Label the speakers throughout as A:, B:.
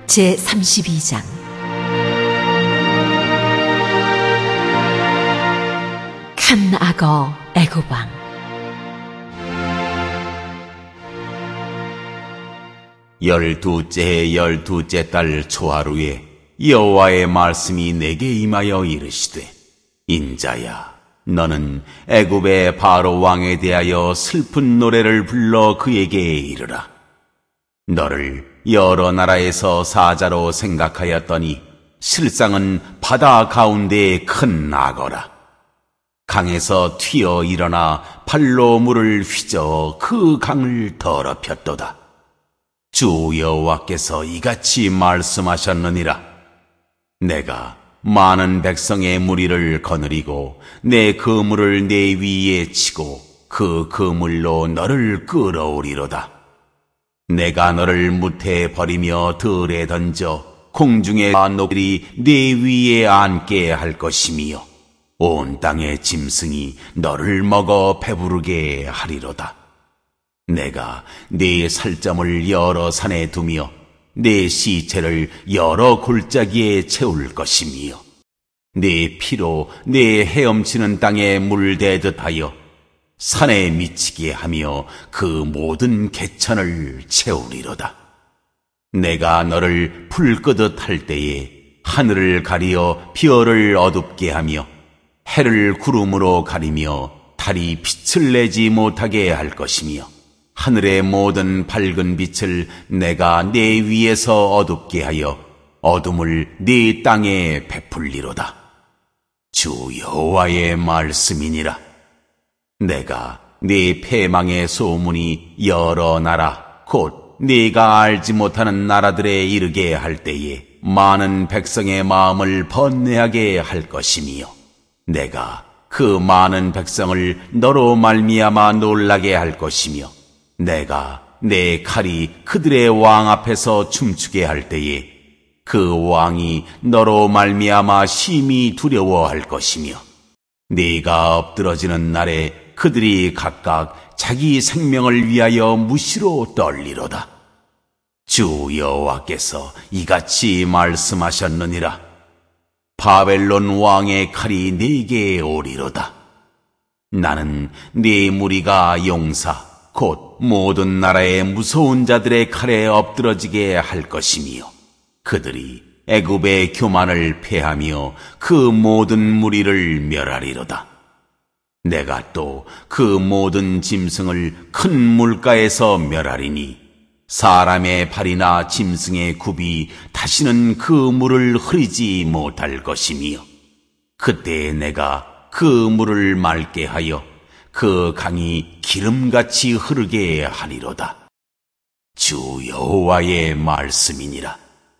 A: 제32장 칸 악어 애굽 왕.
B: 열두째 해의 12째 달 초하루에 여호와의 말씀이 내게 임하여 이르시되, 인자야, 너는 애굽의 바로 왕에 대하여 슬픈 노래를 불러 그에게 이르라. 너를 여러 나라에서 사자로 생각하였더니 실상은 바다 가운데의 큰 악어라. 강에서 튀어 일어나 발로 물을 휘저어 그 강을 더럽혔도다. 주 여호와께서 이같이 말씀하셨느니라. 내가 많은 백성의 무리를 거느리고 내 그물을 내 위에 치고 그 그물로 너를 끌어오리로다. 내가 너를 무태에 버리며 들에 던져 공중의 노들이 내 위에 앉게 할 것이며 온 땅의 짐승이 너를 먹어 배부르게 하리로다. 내가 네 살점을 여러 산에 두며 네 시체를 여러 골짜기에 채울 것이며 네 피로 네 헤엄치는 땅에 물대듯 하여 산에 미치게 하며 그 모든 개천을 채우리로다. 내가 너를 불 끄듯 할 때에 하늘을 가리어 별을 어둡게 하며 해를 구름으로 가리며 달이 빛을 내지 못하게 할 것이며 하늘의 모든 밝은 빛을 내가 내 위에서 어둡게 하여 어둠을 네 땅에 베풀리로다. 주 여호와의 말씀이니라. 내가 네 패망의 소문이 여러 나라 곧 네가 알지 못하는 나라들에 이르게 할 때에 많은 백성의 마음을 번뇌하게 할 것이며 내가 그 많은 백성을 너로 말미암아 놀라게 할 것이며 내가 내 칼이 그들의 왕 앞에서 춤추게 할 때에 그 왕이 너로 말미암아 심히 두려워할 것이며 네가 엎드러지는 날에 그들이 각각 자기 생명을 위하여 무시로 떨리로다. 주 여호와께서 이같이 말씀하셨느니라. 바벨론 왕의 칼이 네게 오리로다. 나는 네 무리가 용사 곧 모든 나라의 무서운 자들의 칼에 엎드러지게 할 것이며 그들이 애굽의 교만을 패하며 그 모든 무리를 멸하리로다. 내가 또 그 모든 짐승을 큰 물가에서 멸하리니 사람의 발이나 짐승의 굽이 다시는 그 물을 흐리지 못할 것이며 그때 내가 그 물을 맑게 하여 그 강이 기름같이 흐르게 하리로다. 주 여호와의 말씀이니라.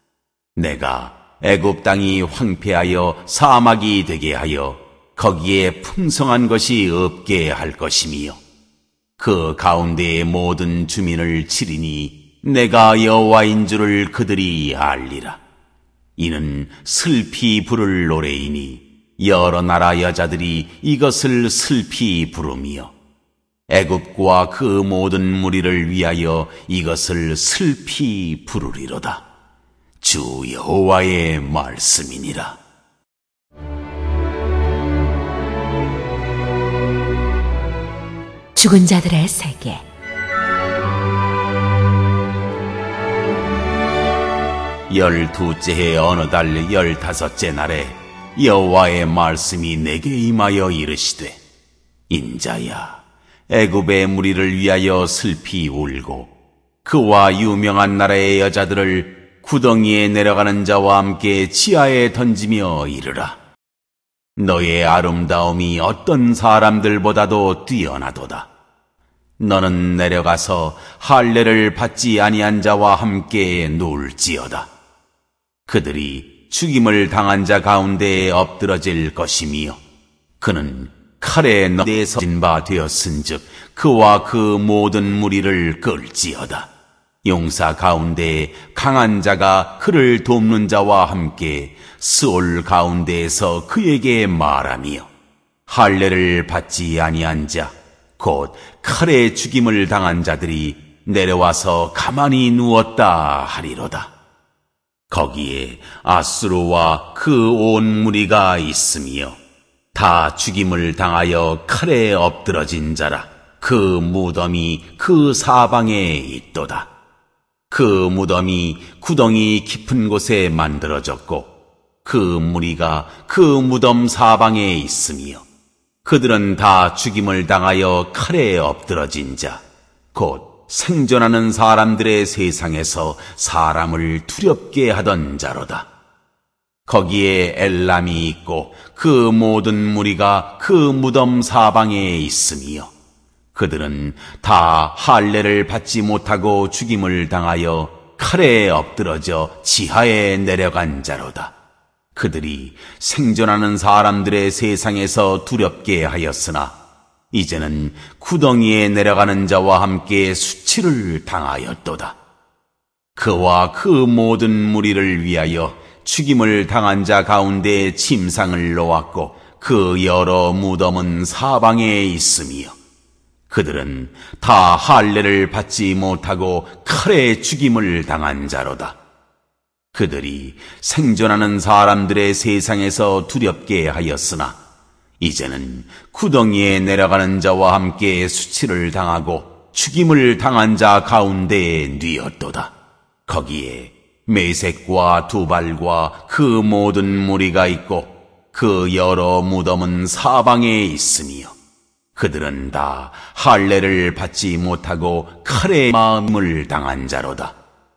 B: 내가 애굽 땅이 황폐하여 사막이 되게 하여 거기에 풍성한 것이 없게 할 것이며 그 가운데의 모든 주민을 치리니 내가 여호와인 줄을 그들이 알리라. 이는 슬피 부를 노래이니 여러 나라 여자들이 이것을 슬피 부르며 애굽과 그 모든 무리를 위하여 이것을 슬피 부르리로다. 주 여호와의 말씀이니라.
A: 죽은 자들의 세계.
B: 열두째 해 어느 달 15째 날에 여호와의 말씀이 내게 임하여 이르시되, 인자야, 애굽의 무리를 위하여 슬피 울고 그와 유명한 나라의 여자들을 구덩이에 내려가는 자와 함께 지하에 던지며 이르라. 너의 아름다움이 어떤 사람들보다도 뛰어나도다. 너는 내려가서 할례를 받지 아니한 자와 함께 놀지어다. 그들이 죽임을 당한 자 가운데에 엎드러질 것이며 그는 칼에 너에서 진바 되었은즉 그와 그 모든 무리를 끌지어다. 용사 가운데에 강한 자가 그를 돕는 자와 함께 스올 가운데에서 그에게 말하며 할례를 받지 아니한 자 곧 칼에 죽임을 당한 자들이 내려와서 가만히 누웠다 하리로다. 거기에 아수르와 그 온 무리가 있으며 다 죽임을 당하여 칼에 엎드러진 자라. 그 무덤이 그 사방에 있도다. 그 무덤이 구덩이 깊은 곳에 만들어졌고 그 무리가 그 무덤 사방에 있으며 그들은 다 죽임을 당하여 칼에 엎드러진 자, 곧 생존하는 사람들의 세상에서 사람을 두렵게 하던 자로다. 거기에 엘람이 있고 그 모든 무리가 그 무덤 사방에 있으며 그들은 다 할례를 받지 못하고 죽임을 당하여 칼에 엎드러져 지하에 내려간 자로다. 그들이 생존하는 사람들의 세상에서 두렵게 하였으나 이제는 구덩이에 내려가는 자와 함께 수치를 당하였도다. 그와 그 모든 무리를 위하여 죽임을 당한 자 가운데 침상을 놓았고 그 여러 무덤은 사방에 있으며 그들은 다 할례를 받지 못하고 칼에 죽임을 당한 자로다. 그들이 생존하는 사람들의 세상에서 두렵게 하였으나 이제는 구덩이에 내려가는 자와 함께 수치를 당하고 죽임을 당한 자 가운데에 뉘었도다. 거기에 메색과 두발과 그 모든 무리가 있고 그 여러 무덤은 사방에 있으며 그들은 다 할례를 받지 못하고 칼에 마음을 당한 자로다.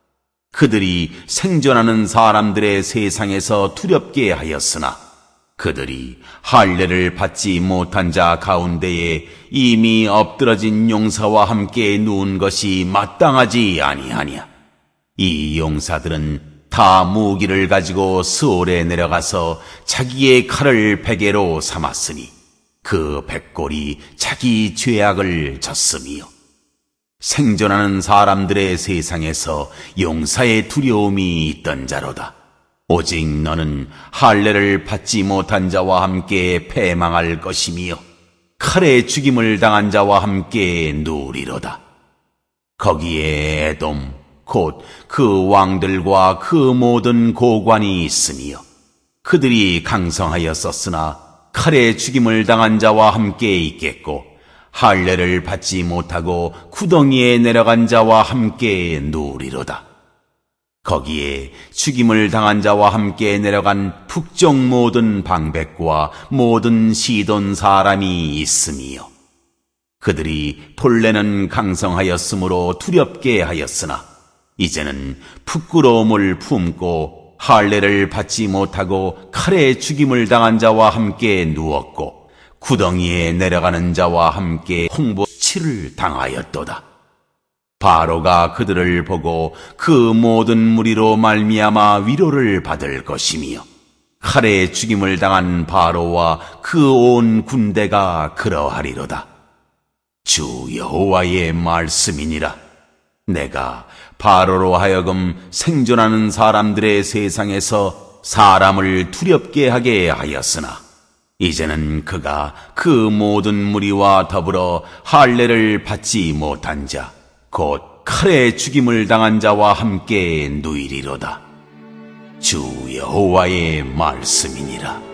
B: 그들이 생존하는 사람들의 세상에서 두렵게 하였으나 그들이 할례를 받지 못한 자 가운데에 이미 엎드러진 용사와 함께 누운 것이 마땅하지 아니하냐. 이 용사들은 다 무기를 가지고 스올에 내려가서 자기의 칼을 베개로 삼았으니 그 백골이 자기 죄악을 졌으며 생존하는 사람들의 세상에서 용사의 두려움이 있던 자로다. 오직 너는 할례를 받지 못한 자와 함께 패망할 것이며 칼에 죽임을 당한 자와 함께 누리로다. 거기에 에돔 곧 그 왕들과 그 모든 고관이 있으며 그들이 강성하였었으나 칼에 죽임을 당한 자와 함께 있겠고 할례를 받지 못하고 구덩이에 내려간 자와 함께 누리로다. 거기에 죽임을 당한 자와 함께 내려간 북쪽 모든 방백과 모든 시돈 사람이 있으며 그들이 본래는 강성하였으므로 두렵게 하였으나 이제는 부끄러움을 품고 할례를 받지 못하고 칼에 죽임을 당한 자와 함께 누웠고 구덩이에 내려가는 자와 함께 홍보치를 당하였도다. 바로가 그들을 보고 그 모든 무리로 말미암아 위로를 받을 것이며 칼에 죽임을 당한 바로와 그 온 군대가 그러하리로다. 주 여호와의 말씀이니라. 내가 바로로 하여금 생존하는 사람들의 세상에서 사람을 두렵게 하게 하였으나 이제는 그가 그 모든 무리와 더불어 할례를 받지 못한 자 곧 칼에 죽임을 당한 자와 함께 누이리로다. 주 여호와의 말씀이니라.